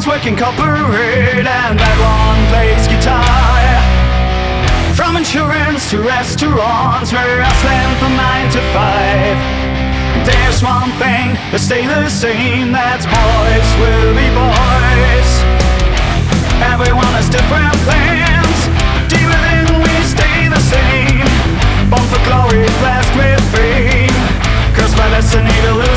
one's working corporate and that one plays guitar. From insurance to restaurants, we're hustling from 9 to 5. There's one thing that stay the same, that's boys will be boys. Everyone has different plans, deep within we stay the same. Born for glory, blessed with fame, cursed by destiny to lose.